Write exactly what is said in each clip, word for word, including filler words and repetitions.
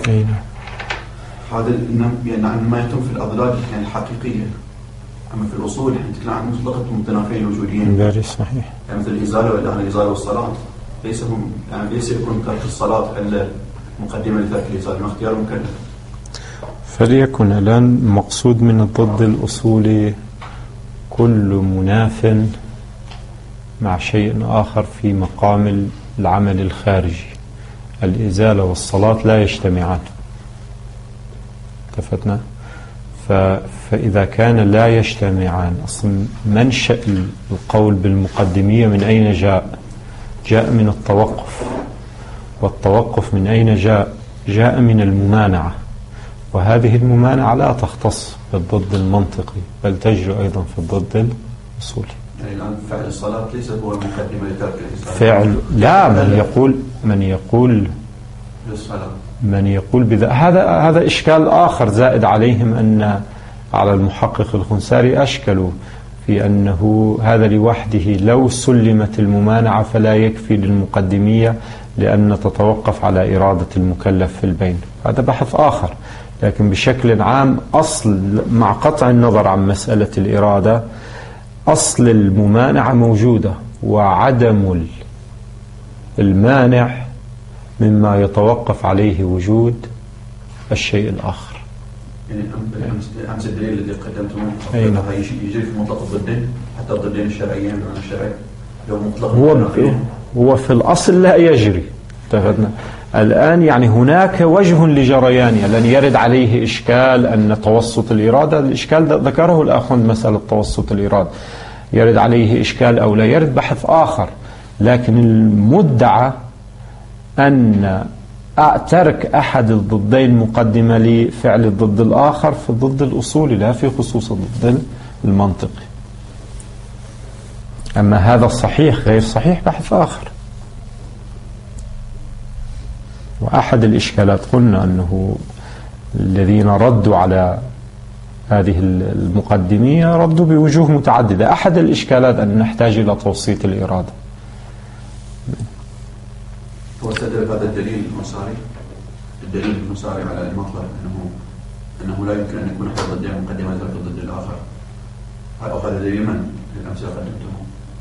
أين هذا يعني ما يتم في الأضداد يعني الحقيقية، أما في الأصول يعني نتكلم عن مطلقة المتنافين الوجوديين. غير صحيح. يعني مثل الإزالة والإعانة، الإزالة والصلاة ليس هم يعني ليس يكون ترك الصلاة إلا مقدمة لترك الإزالة، ما اختيار مكلف. فليكن الآن مقصود من الضد الأصولي كل مناف مع شيء آخر في مقام العمل الخارجي. الإزالة والصلاة لا يجتمعان، اتفقنا؟ فإذا كان لا يجتمعان، أصلا منشأ القول بالمقدمية من أين جاء؟ جاء من التوقف، والتوقف من أين جاء؟ جاء من الممانعة، وهذه الممانعة لا تختص بالضد المنطقي بل تجري أيضا في الضد الأصولي. يعني الآن فعل الصلاة ليس هو المقدمة لترك الإزالة. فعل لا، من يقول من يقول من يقول بذا هذا هذا إشكال آخر زائد عليهم، أن على المحقق الخنساري أشكلوا في أنه هذا لوحده لو سلمت الممانعة فلا يكفي للمقدمية لأن تتوقف على إرادة المكلف في البين. هذا بحث آخر، لكن بشكل عام أصل مع قطع النظر عن مسألة الإرادة أصل الممانعة موجودة، وعدم المانع مما يتوقف عليه وجود الشيء الآخر. يعني أمس الدليل الذي قدمته يجري في مطلق الضدين، حتى الضدين الشرعيين من الشرعي لو مطلق هو هو في الأصل لا يجري. اتفقنا الآن، يعني هناك وجه لجريانه لن يرد عليه إشكال أن توسط الإرادة، الإشكال ذكره الآخر مسألة توسط الإرادة، يرد عليه إشكال أو لا يرد بحث آخر، لكن المدعى أن ترك أحد الضدين مقدمة لفعل الضد الآخر في الضد الأصولي لا في خصوص الضد المنطقي. أما هذا الصحيح غير صحيح بحث آخر. وأحد الإشكالات قلنا أنه الذين ردوا على هذه المقدمية ردوا بوجوه متعددة. أحد الإشكالات أن نحتاج إلى توسيط الإرادة. واستدل هذا الدليل المساري الدليل المساري على المطلب أنه أنه لا يمكن أن يكون أحد الضدين مقدمة ذلك الضد الآخر. هذا دليل من الأمثلة قدمته؟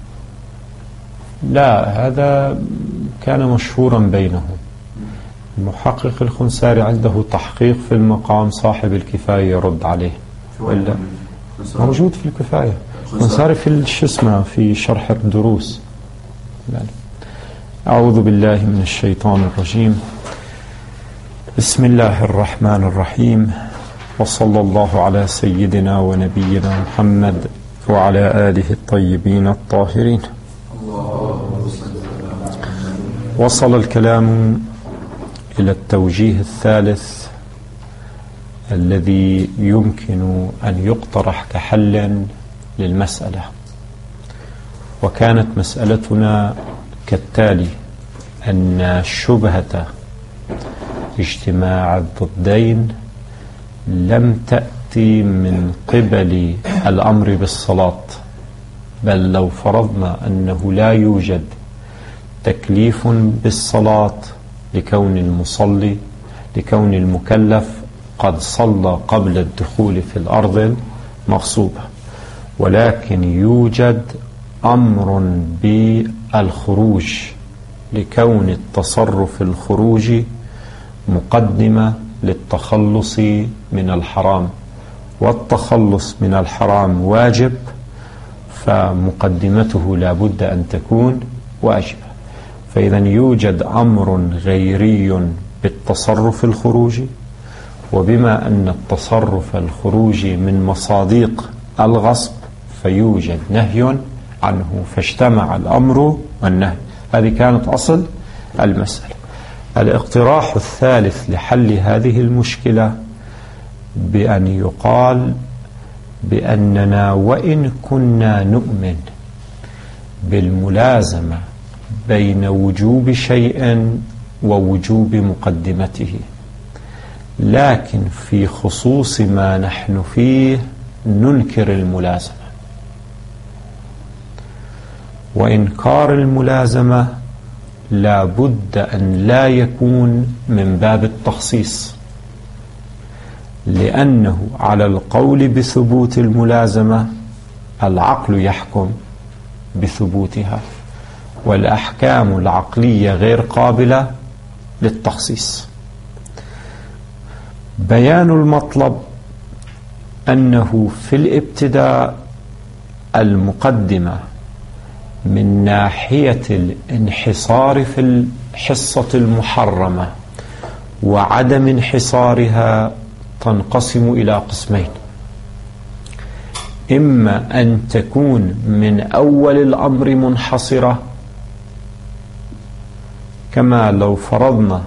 لا، هذا كان مشهورا بينهم. المحقق الخنساري عنده تحقيق في المقام، صاحب الكفاية يرد عليه، وإلا موجود في الكفاية. الخنساري في الشسمة في شرح الدروس. أعوذ بالله من الشيطان الرجيم. بسم الله الرحمن الرحيم، وصلى الله على سيدنا ونبينا محمد وعلى آله الطيبين الطاهرين. وصل الكلام إلى التوجيه الثالث الذي يمكن أن يقترح كحل للمسألة، وكانت مسألتنا كالتالي: أن شبهة اجتماع الضدين لم تأتي من قبل الأمر بالصلاة، بل لو فرضنا أنه لا يوجد تكليف بالصلاة لكون المصلي لكون المكلف قد صلى قبل الدخول في الأرض المغصوبة، ولكن يوجد أمر بالخروج لكون التصرف الخروجي مقدمة للتخلص من الحرام، والتخلص من الحرام واجب، فمقدمته لا بد أن تكون واجبة. فإذا يوجد أمر غيري بالتصرف الخروجي، وبما أن التصرف الخروجي من مصاديق الغصب فيوجد نهي عنه، فاجتمع الأمر والنهي. هذه كانت أصل المسألة. الاقتراح الثالث لحل هذه المشكلة بأن يقال بأننا وإن كنا نؤمن بالملازمة بين وجوب شيء ووجوب مقدمته، لكن في خصوص ما نحن فيه ننكر الملازمة. وإنكار الملازمة لا بد أن لا يكون من باب التخصيص، لأنه على القول بثبوت الملازمة العقل يحكم بثبوتها، والأحكام العقلية غير قابلة للتخصيص. بيان المطلب أنه في الابتداء المقدمة من ناحية الانحصار في الحصة المحرمة وعدم انحصارها تنقسم إلى قسمين: إما أن تكون من أول الأمر منحصرة، كما لو فرضنا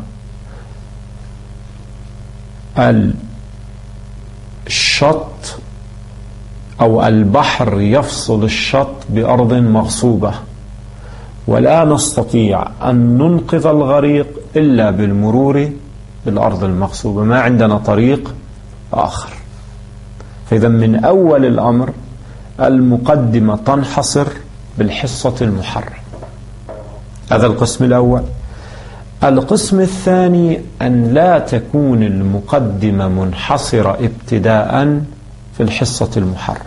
الشط أو البحر يفصل الشط بأرض مغصوبة، ولا نستطيع أن ننقذ الغريق إلا بالمرور بالأرض المغصوبة، ما عندنا طريق آخر. فإذا من أول الأمر المقدمة تنحصر بالحصة المحرمة. هذا القسم الأول. القسم الثاني أن لا تكون المقدمة منحصرة ابتداء في الحصة المحرمة،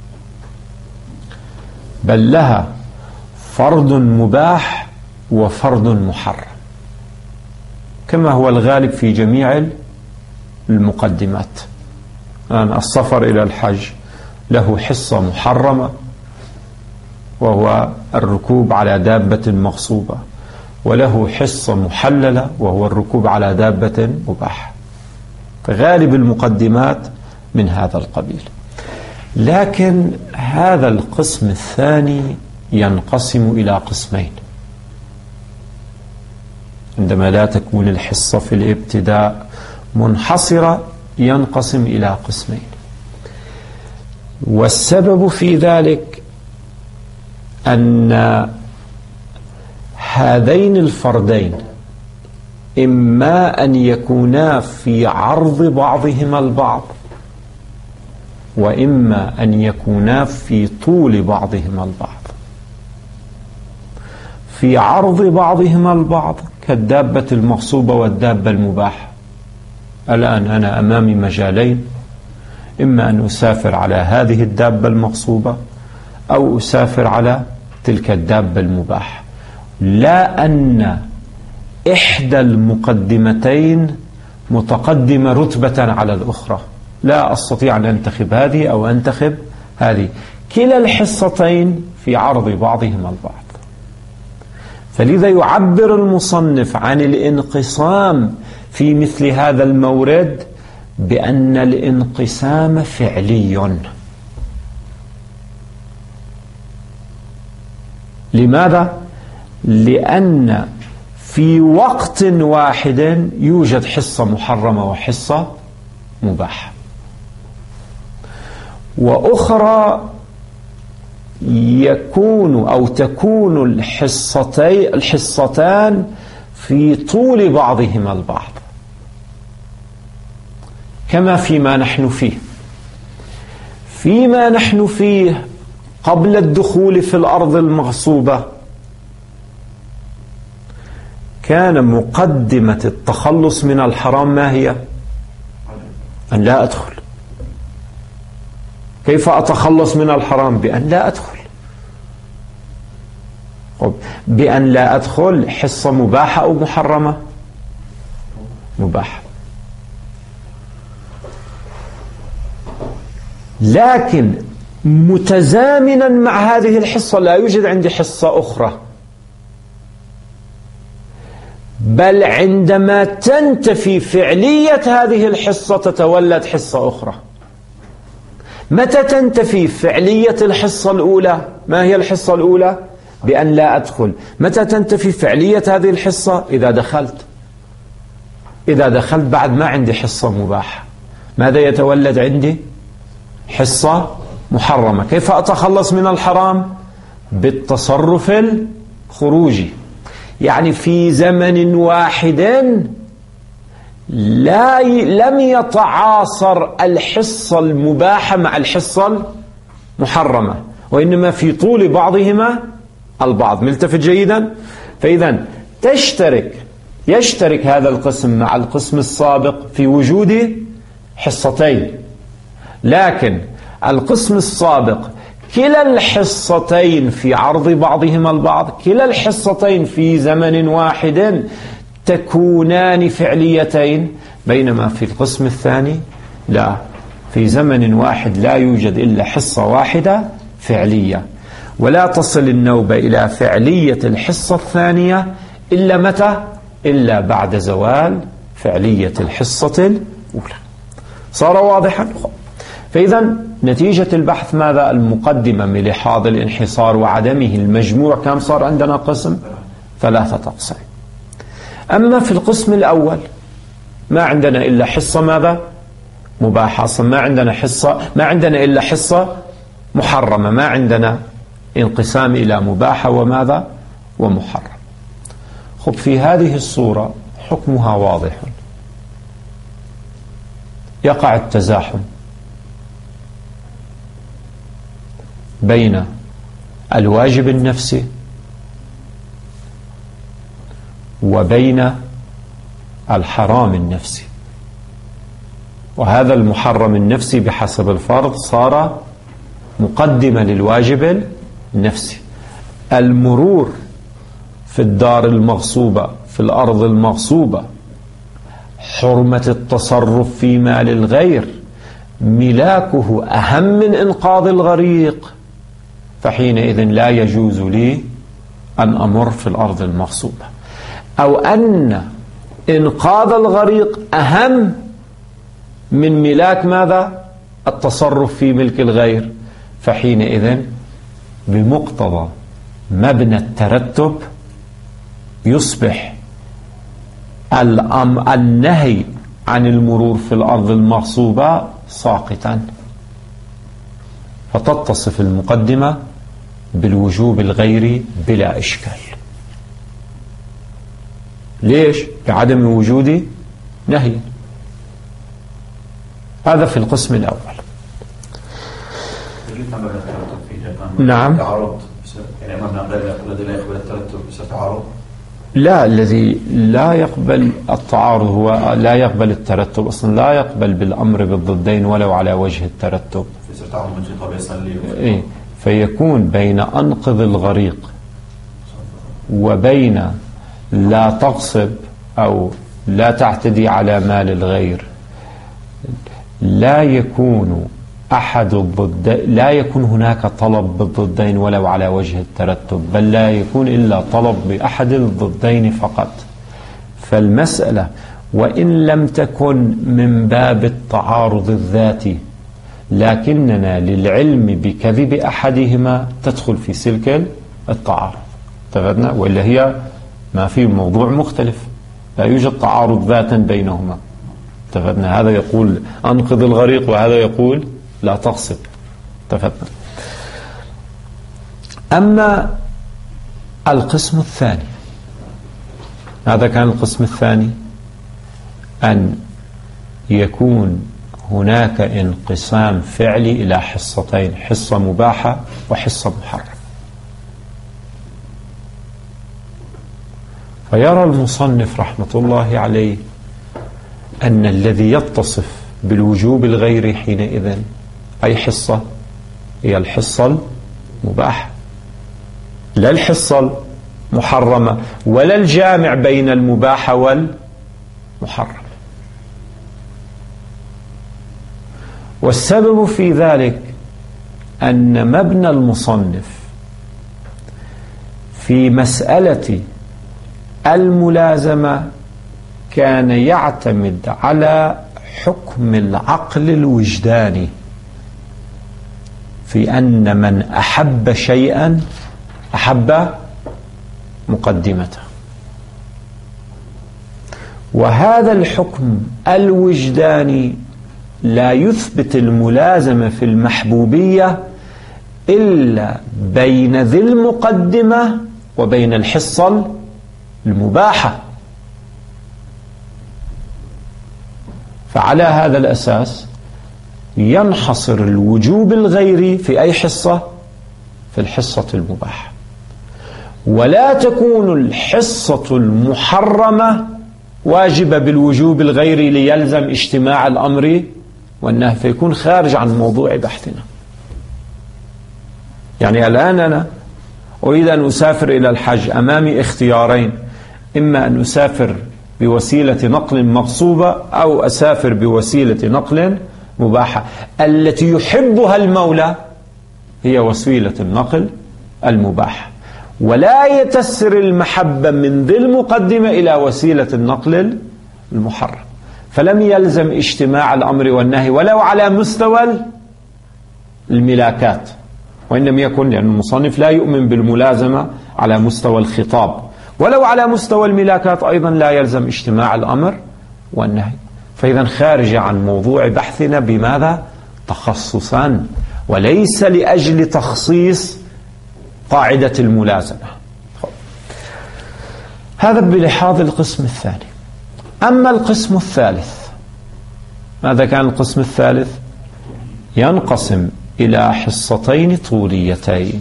بل لها فرض مباح وفرض محرم، كما هو الغالب في جميع المقدمات. الآن السفر إلى الحج له حصة محرمة وهو الركوب على دابة مغصوبة، وله حصة محللة وهو الركوب على دابة مباحة. فغالب المقدمات من هذا القبيل. لكن هذا القسم الثاني ينقسم إلى قسمين. عندما لا تكون الحصة في الابتداء منحصرة ينقسم إلى قسمين، والسبب في ذلك أن هذين الفردين إما أن يكونا في عرض بعضهما البعض، وإما أن يكونا في طول بعضهما البعض. في عرض بعضهما البعض كالدابة المغصوبة والدابة المباحة. الآن أنا أمامي مجالين: إما أن أسافر على هذه الدابة المغصوبة أو أسافر على تلك الدابة المباحة، لا أن إحدى المقدمتين متقدمة رتبة على الأخرى. لا أستطيع أن أنتخب هذه أو أنتخب هذه، كلا الحصتين في عرض بعضهما البعض. فلذا يعبر المصنف عن الانقسام في مثل هذا المورد بأن الانقسام فعلي. لماذا؟ لأن في وقت واحد يوجد حصة محرمة وحصة مباحة، وأخرى يكون أو تكون الحصتي الحصتان في طول بعضهما البعض، كما فيما نحن فيه. فيما نحن فيه قبل الدخول في الأرض المغصوبة كان مقدمة التخلص من الحرام ما هي؟ أن لا أدخل. كيف أتخلص من الحرام؟ بأن لا أدخل. بأن لا أدخل حصة مباحة أو محرمة؟ مباحة. لكن متزامنا مع هذه الحصة لا يوجد عندي حصة أخرى، بل عندما تنتفي فعلية هذه الحصة تتولد حصة أخرى. متى تنتفي فعلية الحصة الأولى؟ ما هي الحصة الأولى؟ بأن لا أدخل. متى تنتفي فعلية هذه الحصة؟ إذا دخلت. إذا دخلت بعد ما عندي حصة مباحة، ماذا يتولد عندي؟ حصة محرمة. كيف أتخلص من الحرام؟ بالتصرف الخروجي. يعني في زمن واحد لا ي... لم يتعاصر الحصة المباحة مع الحصة المحرمة، وإنما في طول بعضهما البعض. ملتفت جيدا؟ فإذا تشترك يشترك هذا القسم مع القسم السابق في وجود حصتين، لكن القسم السابق كلا الحصتين في عرض بعضهما البعض، كلا الحصتين في زمن واحد تكونان فعليتين، بينما في القسم الثاني لا، في زمن واحد لا يوجد إلا حصة واحدة فعلية، ولا تصل النوبة إلى فعلية الحصة الثانية إلا متى؟ إلا بعد زوال فعلية الحصة الأولى. صار واضحا؟ فإذا نتيجة البحث ماذا؟ المقدمة ملحاظ الانحصار وعدمه، المجموع كم صار عندنا قسم؟ ثلاثة أقسام. أما في القسم الأول ما عندنا إلا حصة ماذا؟ مباحة، أصلا ما عندنا حصة، ما عندنا إلا حصة محرمة، ما عندنا انقسام إلى مباحة وماذا؟ ومحرم. خب في هذه الصورة حكمها واضح، يقع التزاحم بين الواجب النفسي وبين الحرام النفسي، وهذا المحرم النفسي بحسب الفرض صار مقدمة للواجب النفسي. المرور في الدار المغصوبة، في الأرض المغصوبة، حرمة التصرف في مال الغير، ملاكه أهم من إنقاذ الغريق، فحينئذ لا يجوز لي أن أمر في الأرض المغصوبة، أو أن إنقاذ الغريق أهم من ملاك ماذا؟ التصرف في ملك الغير، فحينئذ بمقتضى مبنى الترتب يصبح النهي عن المرور في الأرض المغصوبة ساقطا، فتتصف المقدمة بالوجوب الغيري بلا إشكال. ليش؟ بعدم وجود نهي. هذا في القسم الأول. نعم. تعارض يعني أمامنا غير الذي لا يقبل الترتب يصير تعارض؟ لا، الذي لا يقبل التعارض هو لا يقبل الترتب أصلا، لا يقبل بالأمر بالضدين ولو على وجه الترتب. يصير تعارض من شيء طبيعي يصلي. إيه، فيكون بين أنقذ الغريق وبين لا تغصب أو لا تعتدي على مال الغير، لا يكون أحد الضد لا يكون هناك طلب بالضدين ولو على وجه الترتب، بل لا يكون إلا طلب بأحد الضدين فقط. فالمسألة وإن لم تكن من باب التعارض الذاتي، لكننا للعلم بكذب أحدهما تدخل في سلك التعارض، اتفقنا؟ وإلا هي ما في موضوع مختلف، لا يوجد تعارض ذاتا بينهما، اتفقنا؟ هذا يقول أنقذ الغريق وهذا يقول لا تغصب، اتفقنا؟ أما القسم الثاني، هذا كان القسم الثاني، أن يكون هناك انقسام فعلي إلى حصتين، حصة مباحة وحصة محرمة. فيرى المصنف رحمة الله عليه أن الذي يتصف بالوجوب الغيري حينئذ أي حصة؟ هي الحصة المباحة، لا الحصة المحرمة، ولا الجامع بين المباحة والمحرم. والسبب في ذلك أن مبنى المصنف في مسألة الملازمة كان يعتمد على حكم العقل الوجداني، في أن من أحب شيئا أحب مقدمته، وهذا الحكم الوجداني لا يثبت الملازمة في المحبوبية إلا بين ذي المقدمة وبين الحصة المباحة. فعلى هذا الأساس ينحصر الوجوب الغيري في أي حصة؟ في الحصة المباحة. ولا تكون الحصة المحرمة واجبة بالوجوب الغيري ليلزم اجتماع الأمر والنهي، فيكون خارج عن موضوع بحثنا. يعني الآن أنا أريد أن أسافر إلى الحج، أمامي اختيارين، إما أن أسافر بوسيلة نقل مغصوبة أو أسافر بوسيلة نقل مباحة. التي يحبها المولى هي وسيلة النقل المباحة، ولا يتسر المحبة من ذي المقدمة إلى وسيلة النقل المحرم، فلم يلزم اجتماع الأمر والنهي ولو على مستوى الملاكات، وإنما يكون لأن المصنف لا يؤمن بالملازمة على مستوى الخطاب، ولو على مستوى الملاكات أيضا لا يلزم اجتماع الأمر والنهي. فإذا خارج عن موضوع بحثنا بماذا؟ تخصصا، وليس لأجل تخصيص قاعدة الملازمة. هذا بلحاظ القسم الثاني. أما القسم الثالث، ماذا كان القسم الثالث؟ ينقسم إلى حصتين طوليتين.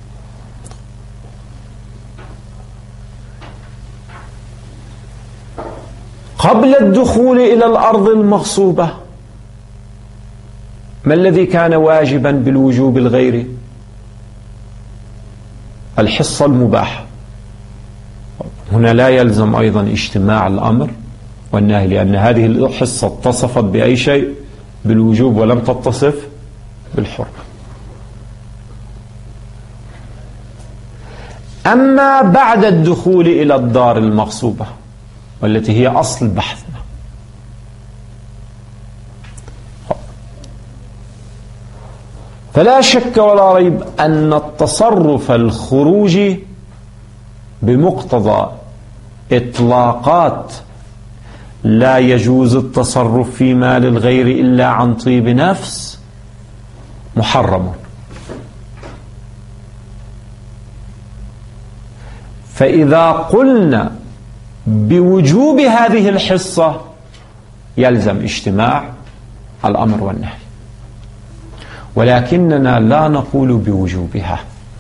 قبل الدخول إلى الأرض المغصوبة ما الذي كان واجبا بالوجوب الغيري؟ الحصة المباحة. هنا لا يلزم أيضا اجتماع الأمر والنهي، لأن هذه الحصة اتصفت بأي شيء؟ بالوجوب، ولم تتصف بالحرمة. أما بعد الدخول إلى الدار المغصوبة والتي هي أصل بحثنا، فلا شك ولا ريب أن التصرف الخروجي بمقتضى إطلاقات لا يجوز التصرف في مال الغير إلا عن طيب نفس محرم. فإذا قلنا بوجوب هذه الحصة يلزم اجتماع الأمر والنهي، ولكننا لا نقول بوجوبها،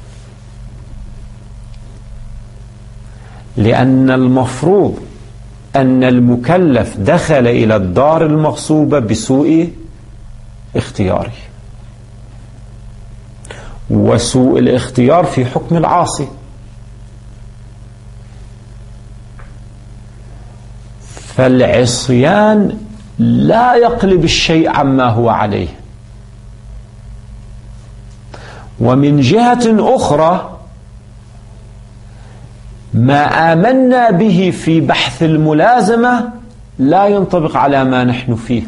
لأن المفروض أن المكلف دخل إلى الدار المغصوبة بسوء اختياره، وسوء الاختيار في حكم العاصي، فالعصيان لا يقلب الشيء عما هو عليه. ومن جهة أخرى ما آمنا به في بحث الملازمة لا ينطبق على ما نحن فيه،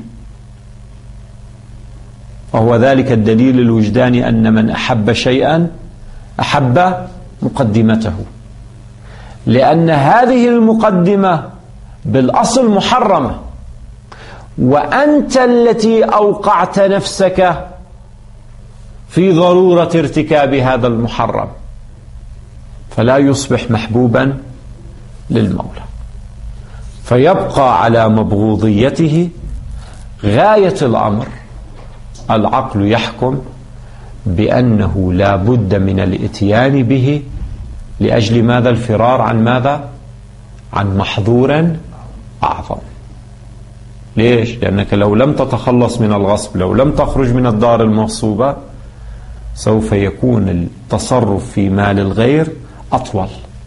وهو ذلك الدليل الوجداني أن من أحب شيئا أحب مقدمته، لأن هذه المقدمة بالأصل محرمة، وأنت التي أوقعت نفسك في ضرورة ارتكاب هذا المحرم، فلا يصبح محبوبا للمولى، فيبقى على مبغوضيته غاية الأمر. العقل يحكم بأنه لا بد من الإتيان به لأجل ماذا؟ الفرار عن ماذا؟ عن محظور أعظم. ليش؟ لأنك لو لم تتخلص من الغصب، لو لم تخرج من الدار المغصوبة، سوف يكون التصرف في مال الغير أطول،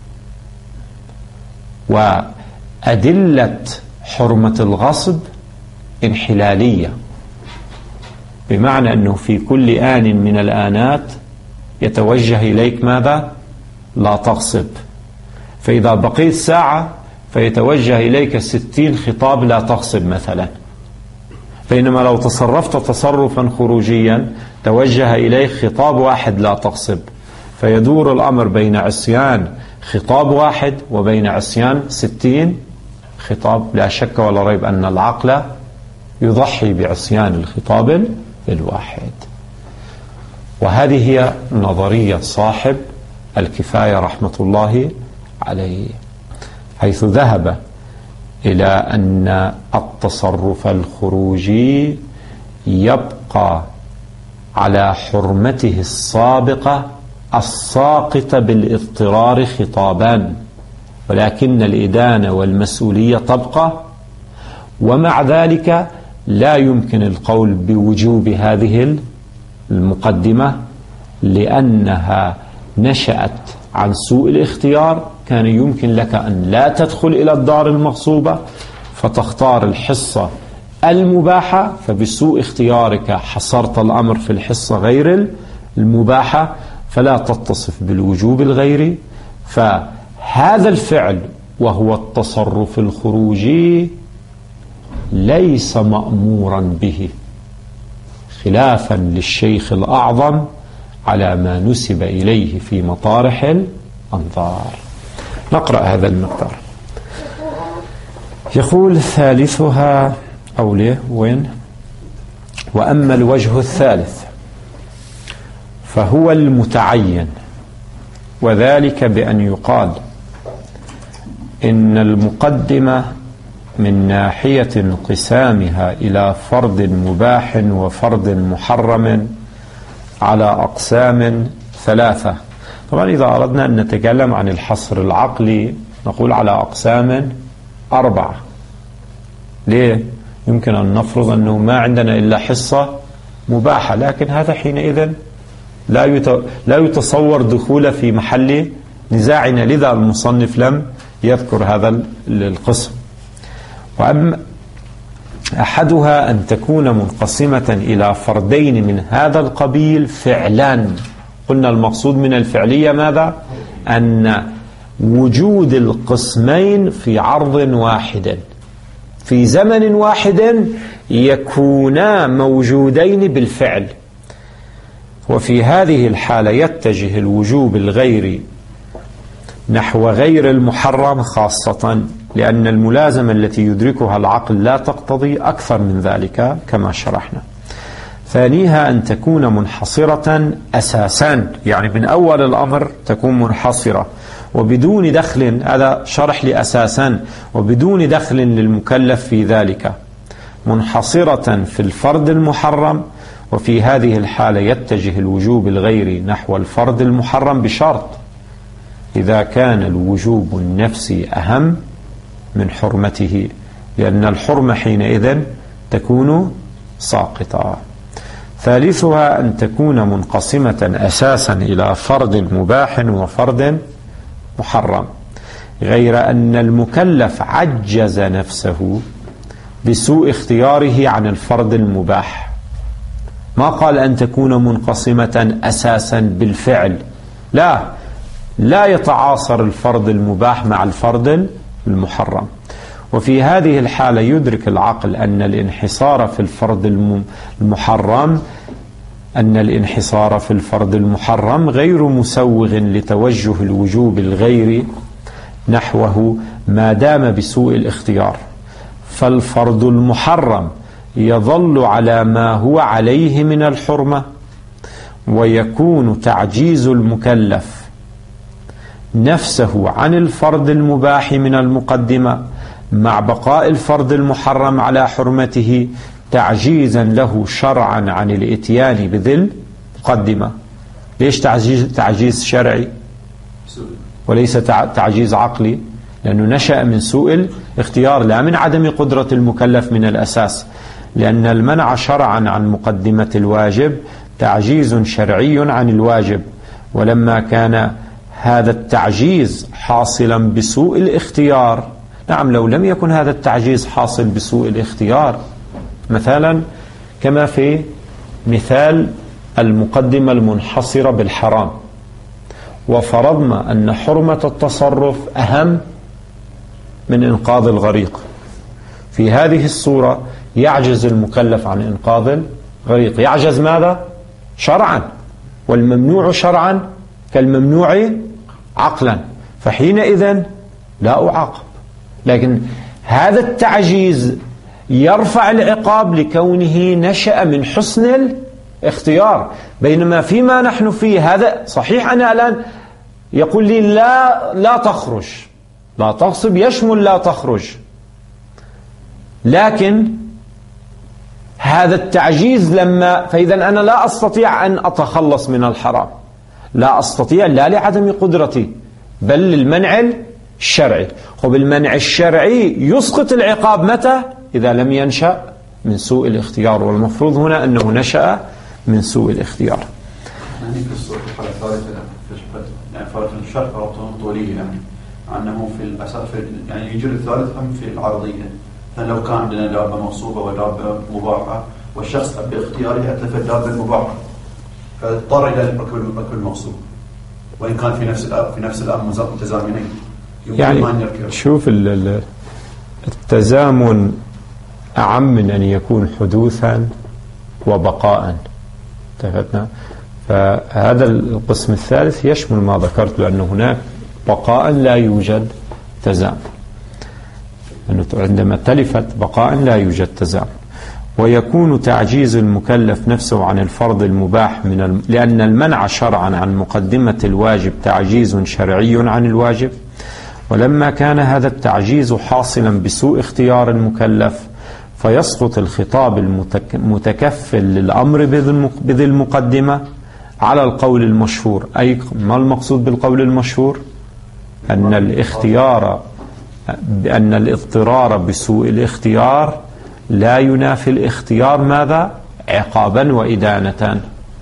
وأدلة حرمة الغصب انحلالية، بمعنى أنه في كل آن من الآنات يتوجه إليك ماذا؟ لا تغصب. فإذا بقيت ساعة فيتوجه إليك ستين خطاب لا تغصب مثلا، بينما لو تصرفت تصرفا خروجيا توجه إليك خطاب واحد لا تغصب، فيدور الأمر بين عصيان خطاب واحد وبين عصيان ستين خطاب. لا شك ولا ريب أن العقل يضحي بعصيان الخطاب الواحد. وهذه هي نظرية صاحب الكفاية رحمة الله عليه، حيث ذهب إلى أن التصرف الخروجي يبقى على حرمته السابقة الساقط بالاضطرار خطابان، ولكن الإدانة والمسؤولية تبقى، ومع ذلك لا يمكن القول بوجوب هذه المقدمة لأنها نشأت عن سوء الاختيار. كان يمكن لك أن لا تدخل إلى الدار المغصوبة فتختار الحصة المباحة، فبسوء اختيارك حصرت الأمر في الحصة غير المباحة، فلا تتصف بالوجوب الغيري. فهذا الفعل وهو التصرف الخروجي ليس مأمورا به، خلافا للشيخ الأعظم على ما نسب إليه في مطارح الأنظار. نقرأ هذا المقدار. يقول ثالثها أو ليه وين وأما الوجه الثالث فهو المتعين، وذلك بأن يقال إن المقدمة من ناحية انقسامها إلى فرد مباح وفرد محرم على أقسام ثلاثة. طبعا إذا أردنا أن نتكلم عن الحصر العقلي نقول على أقسام أربعة. ليه؟ يمكن أن نفرض أنه ما عندنا إلا حصة مباحة، لكن هذا حينئذ لا لا يتصور دخول في محل نزاعنا، لذا المصنف لم يذكر هذا القسم. وأما أحدها أن تكون منقسمة إلى فردين من هذا القبيل فعلا. قلنا المقصود من الفعلية ماذا؟ أن وجود القسمين في عرض واحد في زمن واحد يكونا موجودين بالفعل، وفي هذه الحالة يتجه الوجوب الغيري نحو غير المحرم خاصة، لأن الملازمة التي يدركها العقل لا تقتضي أكثر من ذلك كما شرحنا. ثانيها أن تكون منحصرة أساسا، يعني من أول الأمر تكون منحصرة وبدون دخل، هذا شرح لأساسا، وبدون دخل للمكلف في ذلك، منحصرة في الفرد المحرم. وفي هذه الحالة يتجه الوجوب الغيري نحو الفرد المحرم بشرط إذا كان الوجوب النفسي أهم من حرمته، لأن الحرمة حينئذ تكون ساقطة. ثالثها أن تكون منقسمة أساسا إلى فرد مباح وفرد محرم، غير أن المكلف عجز نفسه بسوء اختياره عن الفرد المباح. ما قال أن تكون منقسمة أساسا بالفعل، لا لا يتعاصر الفرد المباح مع الفرد المحرم. وفي هذه الحالة يدرك العقل أن الانحصار في الفرد المحرم أن الانحصار في الفرد المحرم غير مسوغ لتوجه الوجوب الغيري نحوه ما دام بسوء الاختيار، فالفرد المحرم يظل على ما هو عليه من الحرمة، ويكون تعجيز المكلف نفسه عن الفرد المباح من المقدمة مع بقاء الفرد المحرم على حرمته تعجيزا له شرعا عن الاتيان بذي المقدمة. ليش تعجيز, تعجيز شرعي وليس تعجيز عقلي؟ لأنه نشأ من سوء الاختيار لا من عدم قدرة المكلف من الأساس، لأن المنع شرعا عن مقدمة الواجب تعجيز شرعي عن الواجب. ولما كان هذا التعجيز حاصلا بسوء الاختيار، نعم لو لم يكن هذا التعجيز حاصل بسوء الاختيار، مثلا كما في مثال المقدمة المنحصرة بالحرام، وفرضنا أن حرمة التصرف أهم من إنقاذ الغريق، في هذه الصورة يعجز المكلف عن إنقاذ الغريق. يعجز ماذا؟ شرعا، والممنوع شرعا كالممنوع عقلا، فحينئذ لا أعاقب. لكن هذا التعجيز يرفع العقاب لكونه نشأ من حسن الاختيار، بينما فيما نحن فيه هذا صحيح. أنا الآن يقول لي لا لا تخرج، لا تغصب يشمل لا تخرج، لكن هذا التعجيز لما فإذا أنا لا أستطيع أن أتخلص من الحرام، لا أستطيع لا لعدم قدرتي بل للمنع الشرعي. خب المنع الشرعي يسقط العقاب متى؟ إذا لم ينشأ من سوء الاختيار، والمفروض هنا أنه نشأ من سوء الاختيار. يعني في الصورة الحالة الثالثة يعني فرق الشرط ربطه طولية يعني أنه في الأساس يعني يجري الثالث هم في العرضية. فلو كان عندنا دابة موصوبة ودابة مباحة والشخص باختياره أتلف الدابة المباحة فاضطر إلى ركب الموصوب وإن كان في نفس الأب في نفس الأب متزامنين. يعني شوف التزامن أعم من أن يكون حدوثا وبقاء. اتفقنا؟ فهذا القسم الثالث يشمل ما ذكرت، لأن هناك بقاء لا يوجد تزامن، أنه عندما تلفت بقاء لا يوجد تزامن. ويكون تعجيز المكلف نفسه عن الفرض المباح من الم... لأن المنع شرعا عن مقدمة الواجب تعجيز شرعي عن الواجب، ولما كان هذا التعجيز حاصلا بسوء اختيار المكلف فيسقط الخطاب المتكفل للأمر بذي المقدمة على القول المشهور. أي ما المقصود بالقول المشهور؟ أن الاختيار بأن الاضطرار بسوء الاختيار لا ينافي الاختيار ماذا؟ عقابا وإدانة،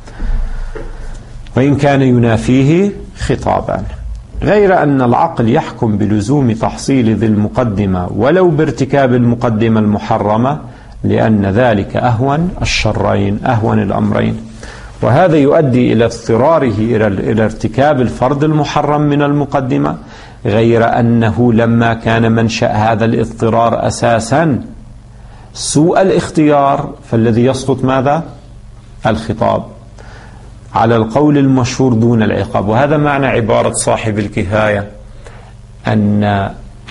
وإن كان ينافيه خطابا. غير أن العقل يحكم بلزوم تحصيل ذي المقدمة ولو بارتكاب المقدمة المحرمة، لأن ذلك أهون الشرين أهون الأمرين، وهذا يؤدي إلى اضطراره إلى ارتكاب الفرض المحرم من المقدمة. غير أنه لما كان منشأ هذا الاضطرار أساسا سوء الاختيار فالذي يسقط ماذا؟ الخطاب على القول المشهور دون العقاب. وهذا معنى عبارة صاحب الكفاية أن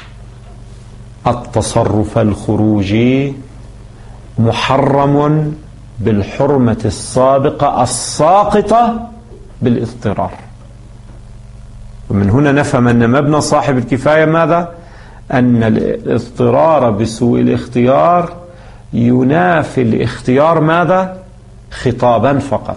التصرف الخروجي محرم بالحرمة السابقة الساقطة بالاضطرار. ومن هنا نفهم أن مبنى صاحب الكفاية ماذا؟ أن الاضطرار بسوء الاختيار ينافي الاختيار ماذا؟ خطابا فقط.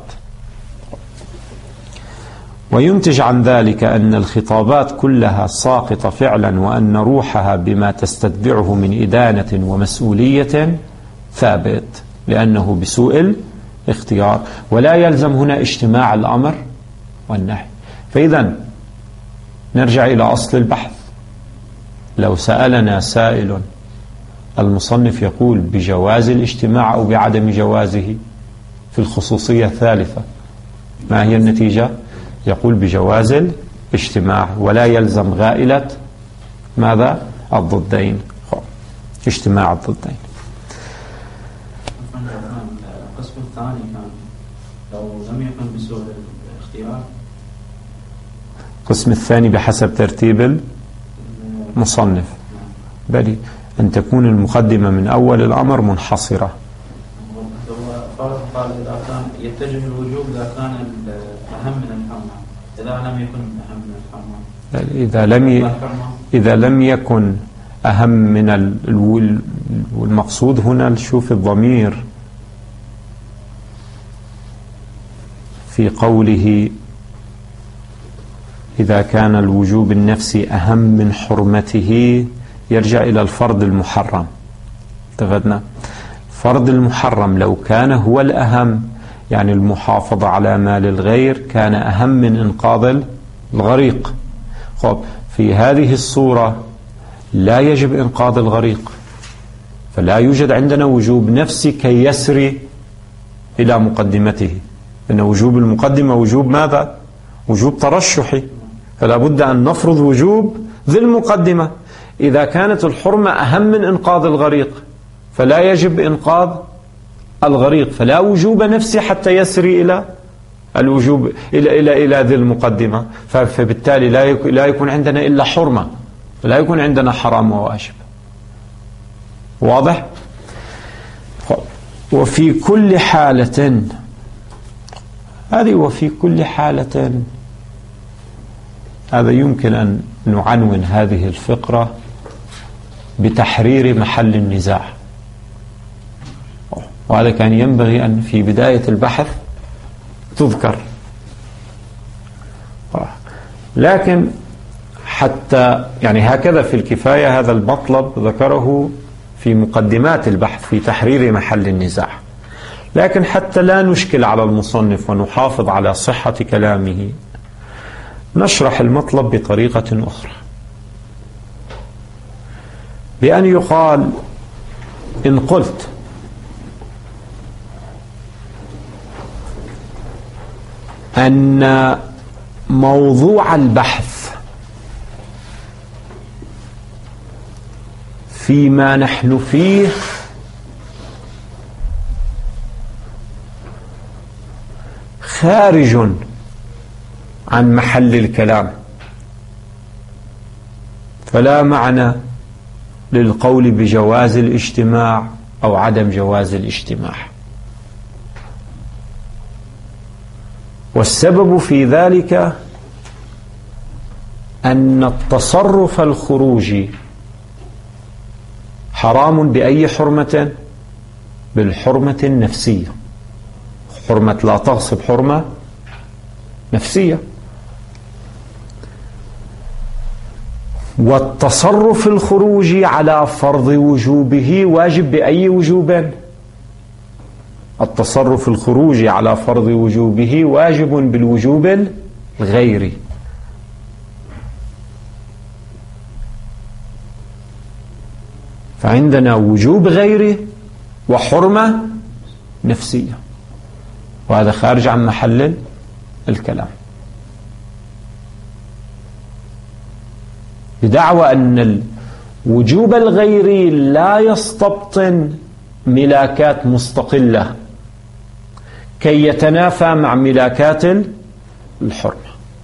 وينتج عن ذلك أن الخطابات كلها ساقطة فعلا، وأن روحها بما تستتبعه من إدانة ومسؤولية ثابت لأنه بسوء الاختيار، ولا يلزم هنا اجتماع الأمر والنهي. فإذا نرجع إلى أصل البحث. لو سألنا سائل المصنف يقول بجواز الاجتماع أو بعدم جوازه في الخصوصية الثالثة، ما هي النتيجة؟ يقول بجواز الاجتماع ولا يلزم غائلة ماذا؟ الضدين، اجتماع الضدين. القسم الثاني كان لو لم يكن بسوء الاختيار. القسم الثاني بحسب ترتيب المصنف بل أن تكون المقدمة من أول الأمر منحصرة. قال إذا كان يتجه الوجوب إذا كان أهم من الحرمة، إذا لم يكن أهم من الحرمة، إذا لم ي... إذا لم يكن أهم من ال... والمقصود هنا نشوف الضمير في قوله إذا كان الوجوب النفسي أهم من حرمته يرجع إلى الفرض المحرم. اتفقنا؟ فرض المحرم لو كان هو الأهم، يعني المحافظة على مال الغير، كان أهم من إنقاذ الغريق. خب في هذه الصورة لا يجب إنقاذ الغريق، فلا يوجد عندنا وجوب نفسي كي يسري إلى مقدمته، إن وجوب المقدمة وجوب ماذا؟ وجوب ترشحي، فلا بد أن نفرض وجوب ذي المقدمة. إذا كانت الحرمة أهم من إنقاذ الغريق فلا يجب إنقاذ الغريق، فلا وجوب نفسي حتى يسري إلى الوجوب إلى إلى إلى ذي المقدمة، فبالتالي لا لا يكون عندنا إلا حرمة، فلا يكون عندنا حرام وواجب. واضح؟ وفي كل حالة هذه وفي كل حالة هذا يمكن أن نعنون هذه الفقرة بتحرير محل النزاع، وهذا كان ينبغي أن في بداية البحث تذكر. لكن حتى يعني هكذا في الكفاية هذا المطلب ذكره في مقدمات البحث في تحرير محل النزاع. لكن حتى لا نشكل على المصنف ونحافظ على صحة كلامه نشرح المطلب بطريقة أخرى، بأن يقال إن قلت أن موضوع البحث فيما نحن فيه خارج عن محل الكلام، فلا معنى للقول بجواز الاجتماع أو عدم جواز الاجتماع. والسبب في ذلك أن التصرف الخروجي حرام بأي حرمة؟ بالحرمة النفسية. حرمة لا تغصب حرمة نفسية. والتصرف الخروجي على فرض وجوبه واجب بأي وجوب؟ التصرف الخروجي على فرض وجوبه واجب بالوجوب الغيري. فعندنا وجوب غيري وحرمة نفسية، وهذا خارج عن محل الكلام، بدعوى أن الوجوب الغيري لا يستبطن ملاكات مستقلة كي يتنافى مع ملاكات الحرمة.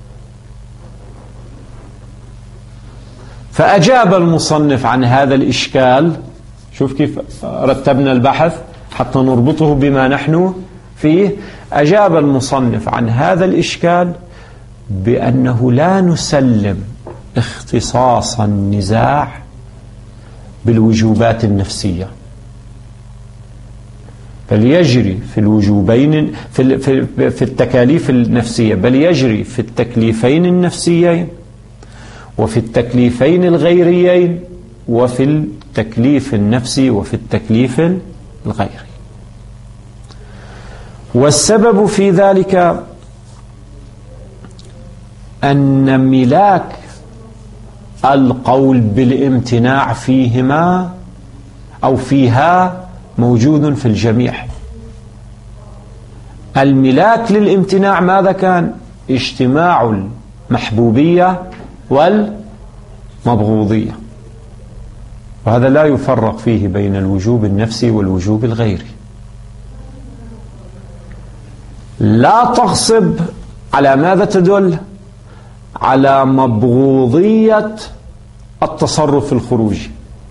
فأجاب المصنف عن هذا الإشكال. شوف كيف رتبنا البحث حتى نربطه بما نحن فيه. أجاب المصنف عن هذا الإشكال بأنه لا نسلم اختصاص النزاع بالوجوبات النفسية، بل يجري في الوجوبين في في التكاليف النفسية، بل يجري في التكليفين النفسيين وفي التكليفين الغيريين وفي التكليف النفسي وفي التكليف الغيري. والسبب في ذلك أن ملاك القول بالامتناع فيهما أو فيها موجود في الجميع. الملاك للامتناع ماذا كان؟ اجتماع المحبوبية والمبغوضية، وهذا لا يفرق فيه بين الوجوب النفسي والوجوب الغيري. لا تغصب على ماذا تدل؟ على مبغوضية التصرف الخروجي،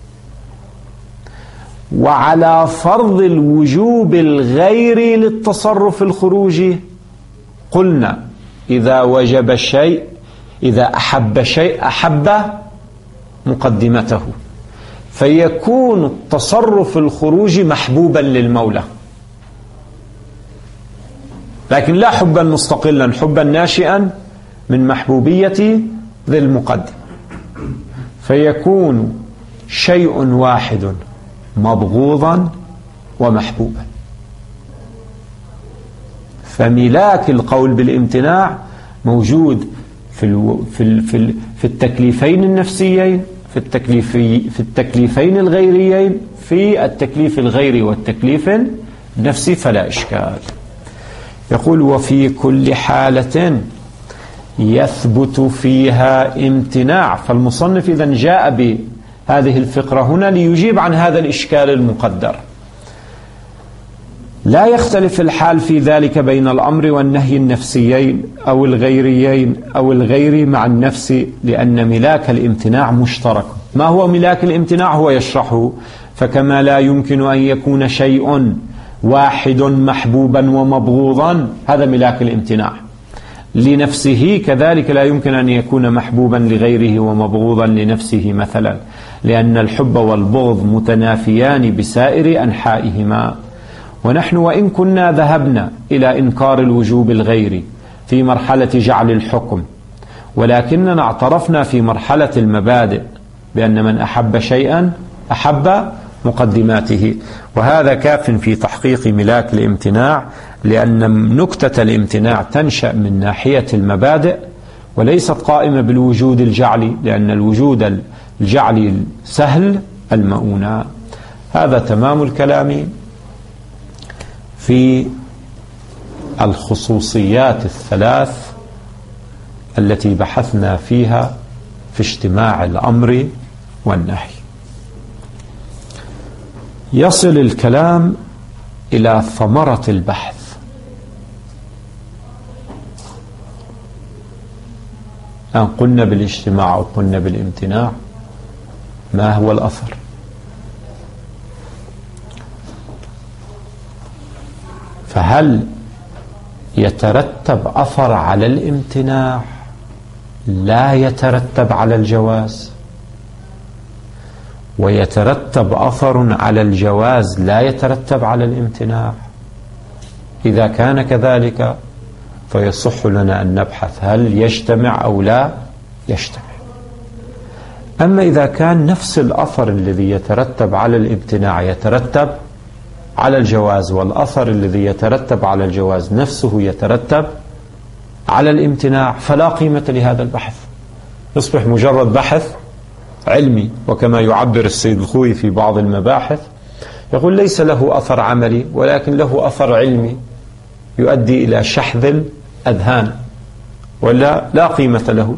وعلى فرض الوجوب الغيري للتصرف الخروجي. قلنا إذا وجب الشيء، إذا أحب الشيء أحب مقدمته، فيكون التصرف الخروجي محبوبا للمولى، لكن لا حبا مستقلا، حبا ناشئا من محبوبية ذي المقدم، فيكون شيء واحد مبغوضا ومحبوبا. فملاك القول بالامتناع موجود في الو... في ال... في, ال... في التكليفين النفسيين، في التكليفي... في التكليفين الغيريين، في التكليف الغيري والتكليف النفسي، فلا إشكال. يقول وفي كل حالة يثبت فيها امتناع. فالمصنف إذن جاء بهذه الفقرة هنا ليجيب عن هذا الإشكال المقدر. لا يختلف الحال في ذلك بين الأمر والنهي النفسيين أو الغيريين أو الغيري مع النفس، لأن ملاك الامتناع مشترك. ما هو ملاك الامتناع؟ هو يشرحه. فكما لا يمكن أن يكون شيء واحد محبوبا ومبغوضا، هذا ملاك الامتناع لنفسه، كذلك لا يمكن أن يكون محبوبا لغيره ومبغوضا لنفسه مثلا، لأن الحب والبغض متنافيان بسائر أنحائهما. ونحن وإن كنا ذهبنا إلى إنكار الوجوب الغيري في مرحلة جعل الحكم، ولكننا اعترفنا في مرحلة المبادئ بأن من أحب شيئا أحب مقدماته، وهذا كاف في تحقيق ملاك الامتناع، لأن نكتة الامتناع تنشأ من ناحية المبادئ وليست قائمة بالوجود الجعلي، لأن الوجود الجعلي سهل المؤونة. هذا تمام الكلام في الخصوصيات الثلاث التي بحثنا فيها في اجتماع الأمر والنهي. يصل الكلام إلى ثمرة البحث. أن قلنا بالاجتماع أو قلنا بالامتناع، ما هو الأثر؟ فهل يترتب أثر على الامتناع لا يترتب على الجواز، ويترتب أثر على الجواز لا يترتب على الامتناع؟ إذا كان كذلك فيصح لنا أن نبحث هل يجتمع أو لا يجتمع. أما إذا كان نفس الأثر الذي يترتب على الامتناع يترتب على الجواز، والأثر الذي يترتب على الجواز نفسه يترتب على الامتناع، فلا قيمة لهذا البحث، يصبح مجرد بحث علمي. وكما يعبر السيد الخوئي في بعض المباحث يقول ليس له أثر عملي ولكن له أثر علمي يؤدي إلى شحذ الأذهان، ولا لا قيمة له.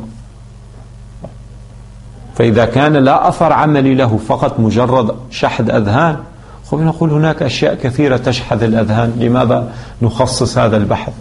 فإذا كان لا أثر عملي له، فقط مجرد شحذ أذهان، نقول هناك أشياء كثيرة تشحذ الأذهان، لماذا نخصص هذا البحث؟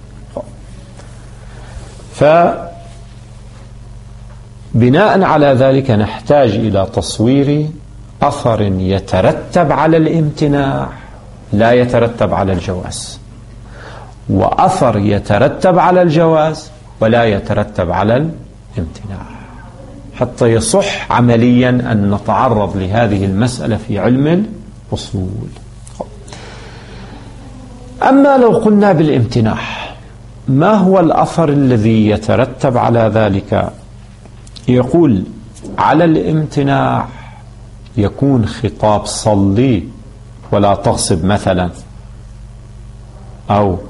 فبناء على ذلك نحتاج إلى تصوير أثر يترتب على الامتناع لا يترتب على الجواز، وأثر يترتب على الجواز ولا يترتب على الامتناع، حتى يصح عمليا أن نتعرض لهذه المسألة في علم الأصول. أما لو قلنا بالامتناع، ما هو الأثر الذي يترتب على ذلك؟ يقول على الامتناع يكون خطاب صلي ولا تغصب مثلا، أو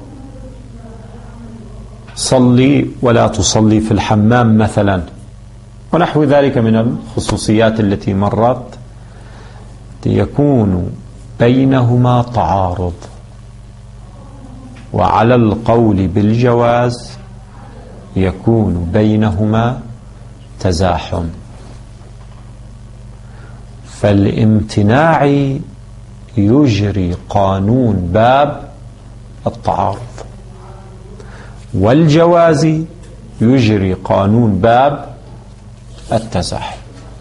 صلي ولا تصلي في الحمام مثلا، ونحو ذلك من الخصوصيات التي مرت. يكون بينهما تعارض، وعلى القول بالجواز يكون بينهما تزاحم. فالامتناع يجري قانون باب التعارض، والجواز يجري قانون باب التزاحم.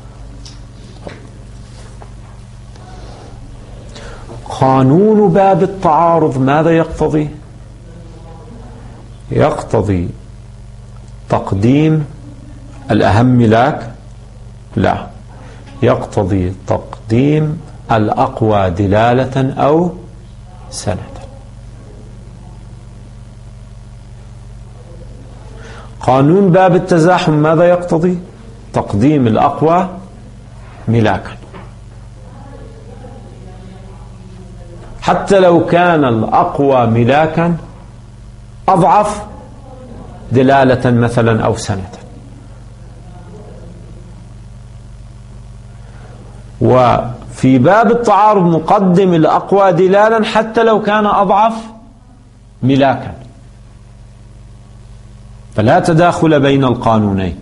قانون باب التعارض ماذا يقتضي؟ يقتضي تقديم الأهم ملاك؟ لا، يقتضي تقديم الأقوى دلالة أو سندا. قانون باب التزاحم ماذا يقتضي؟ تقديم الأقوى ملاكا، حتى لو كان الأقوى ملاكا أضعف دلالة مثلا أو سندا. وفي باب التعارض نقدم الأقوى دلالا حتى لو كان أضعف ملاكا، فلا تداخل بين القانونين.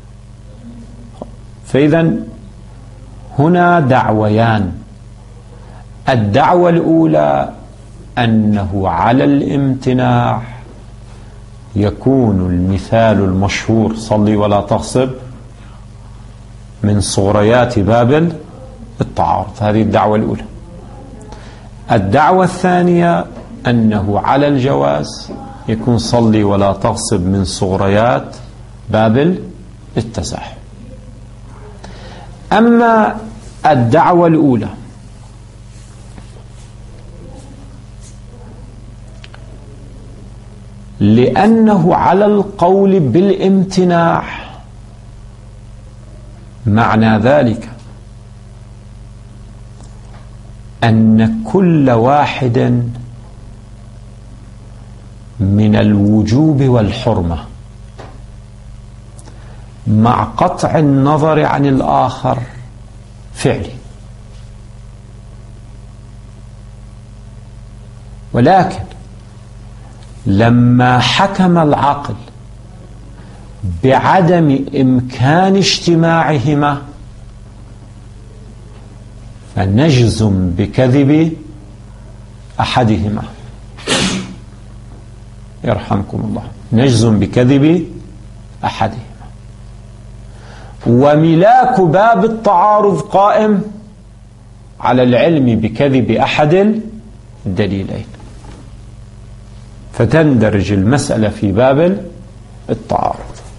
فإذا هنا دعويان. الدعوة الأولى أنه على الامتناع يكون المثال المشهور صلي ولا تغصب من صغريات باب التعارض، هذه الدعوة الأولى. الدعوة الثانية أنه على الجواز يكون صلي ولا تغصب من صغريات باب التزاحم. أما الدعوة الأولى لأنه على القول بالامتناع. معنى ذلك أن كل واحد من الوجوب والحرمة مع قطع النظر عن الآخر فعلي، ولكن لما حكم العقل بعدم إمكان اجتماعهما فنجزم بكذب أحدهما. يرحمكم الله. نجزم بكذب أحدهما. وملاك باب التعارض قائم على العلم بكذب أحد الدليلين، فتندرج المسألة في باب التعارض.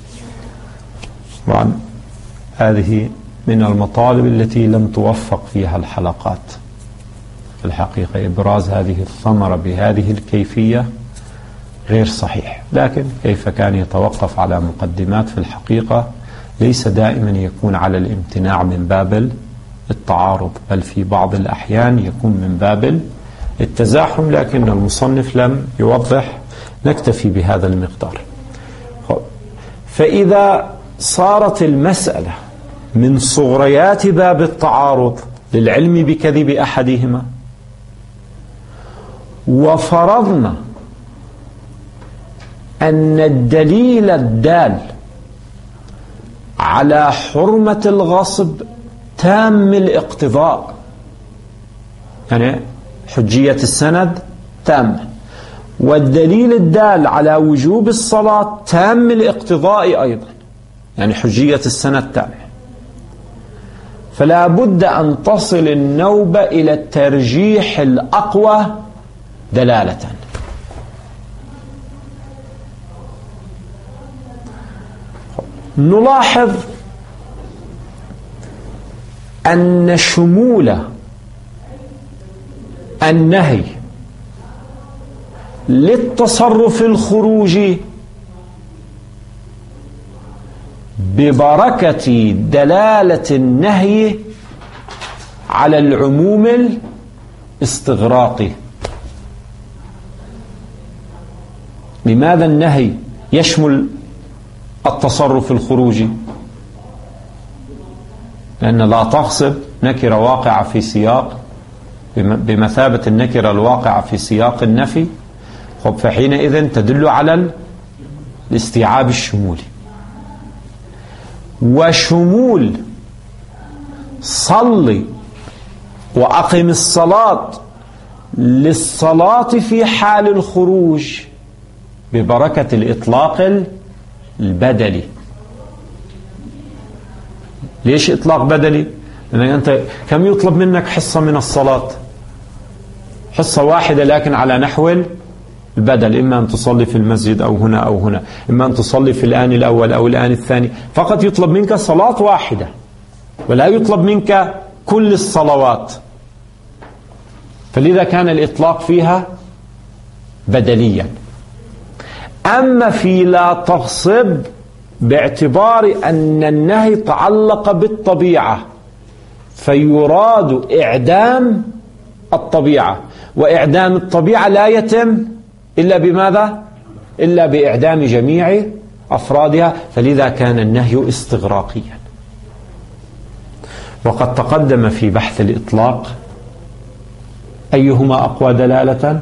طبعا هذه من المطالب التي لم توفق فيها الحلقات في الحقيقة. إبراز هذه الثمرة بهذه الكيفية غير صحيح، لكن كيف كان يتوقف على مقدمات في الحقيقة ليس دائما يكون على الامتناع من باب التعارض، بل في بعض الأحيان يكون من باب التزاحم، لكن المصنف لم يوضح. نكتفي بهذا المقدار. فإذا صارت المسألة من صغريات باب التعارض للعلم بكذب أحدهما، وفرضنا أن الدليل الدال على حرمة الغصب تام الاقتضاء، يعني حجية السند تامة، والدليل الدال على وجوب الصلاة تام الاقتضاء أيضا، يعني حجية السند تامة، فلا بد أن تصل النوبة إلى الترجيح الأقوى دلالة. نلاحظ أن شمول النهي للتصرف الخروجي ببركة دلالة النهي على العموم الاستغراقي. لماذا النهي يشمل التصرف الخروجي؟ لأن لا تغصب نكرة واقعة في سياق بمثابة النكرة الواقعة في سياق النفي، فحينئذ تدل على الاستيعاب الشمولي. وشمول صل وأقم الصلاة للصلاة في حال الخروج ببركة الإطلاق البدلي. ليش إطلاق بدلي؟ لأن أنت كم يطلب منك حصة من الصلاة؟ حصة واحدة، لكن على نحو البدل، إما أن تصلي في المسجد أو هنا أو هنا، إما أن تصلي في الآن الأول أو الآن الثاني، فقط يطلب منك صلاة واحدة ولا يطلب منك كل الصلوات، فلذا كان الإطلاق فيها بدليا. أما في لا تغصب باعتبار أن النهي تعلق بالطبيعة فيراد إعدام الطبيعة، وإعدام الطبيعة لا يتم إلا بماذا؟ إلا بإعدام جميع أفرادها، فلذا كان النهي استغراقيا. وقد تقدم في بحث الإطلاق أيهما أقوى دلالة؟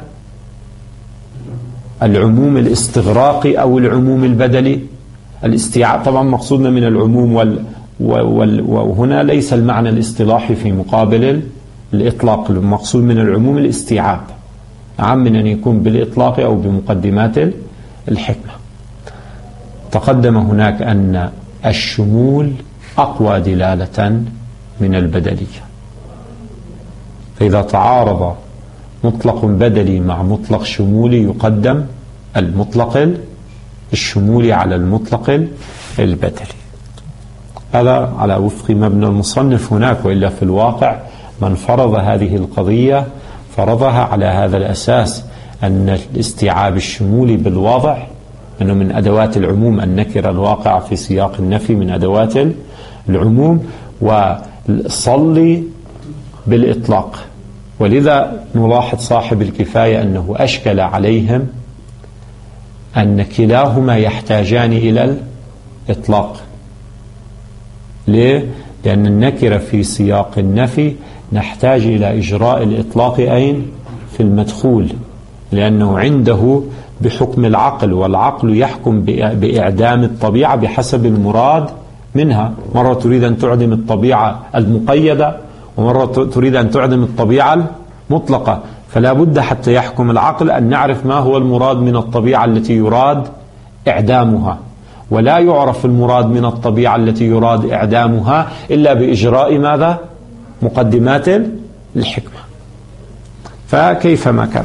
العموم الاستغراقي أو العموم البدلي؟ الاستيعاب طبعا مقصودنا من العموم وال وال وهنا ليس المعنى الاصطلاحي في مقابل الإطلاق، المقصود من العموم الاستيعاب، عام من أن يكون بالإطلاق أو بمقدمات الحكمة. تقدم هناك أن الشمول أقوى دلالة من البدلية، فإذا تعارض مطلق بدلي مع مطلق شمولي يقدم المطلق الشمولي على المطلق البدلي. هذا على وفق مبنى المصنف هناك، وإلا في الواقع من فرض هذه القضية فرضها على هذا الأساس، أن الاستيعاب الشمولي بالوضع أنه من أدوات العموم، النكرة الواقعة في سياق النفي من أدوات العموم، وصلي بالإطلاق. ولذا نلاحظ صاحب الكفاية أنه أشكل عليهم أن كلاهما يحتاجان إلى الإطلاق. ليه؟ لأن النكرة في سياق النفي نحتاج إلى إجراء الإطلاق أين؟ في المدخول، لأنه عنده بحكم العقل، والعقل يحكم بإعدام الطبيعة بحسب المراد منها. مرة تريد أن تعدم الطبيعة المقيدة، ومرة تريد أن تعدم الطبيعة المطلقة، فلا بد حتى يحكم العقل أن نعرف ما هو المراد من الطبيعة التي يراد إعدامها. ولا يعرف المراد من الطبيعة التي يراد إعدامها إلا بإجراء ماذا؟ مقدمات الحكمة. فكيفما كان.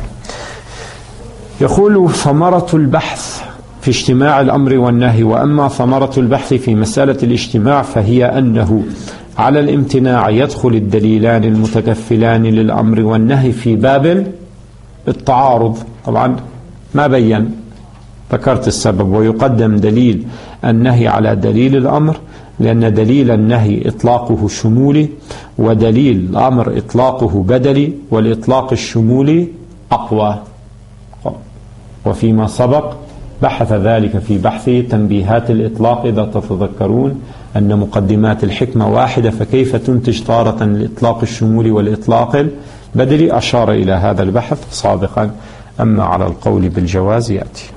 يقول ثمرة البحث في اجتماع الأمر والنهي. وأما ثمرة البحث في مسألة الاجتماع فهي أنه على الامتناع يدخل الدليلان المتكفلان للأمر والنهي في باب التعارض. طبعا ما بين، ذكرت السبب. ويقدم دليل النهي على دليل الأمر، لأن دليل النهي إطلاقه شمولي، ودليل الأمر إطلاقه بدلي، والإطلاق الشمولي أقوى. وفيما سبق بحث ذلك في بحث تنبيهات الإطلاق، إذا تتذكرون أن مقدمات الحكمة واحدة، فكيف تنتج تارة الإطلاق الشمولي والإطلاق البدلي؟ أشار إلى هذا البحث سابقا. أما على القول بالجواز يأتي.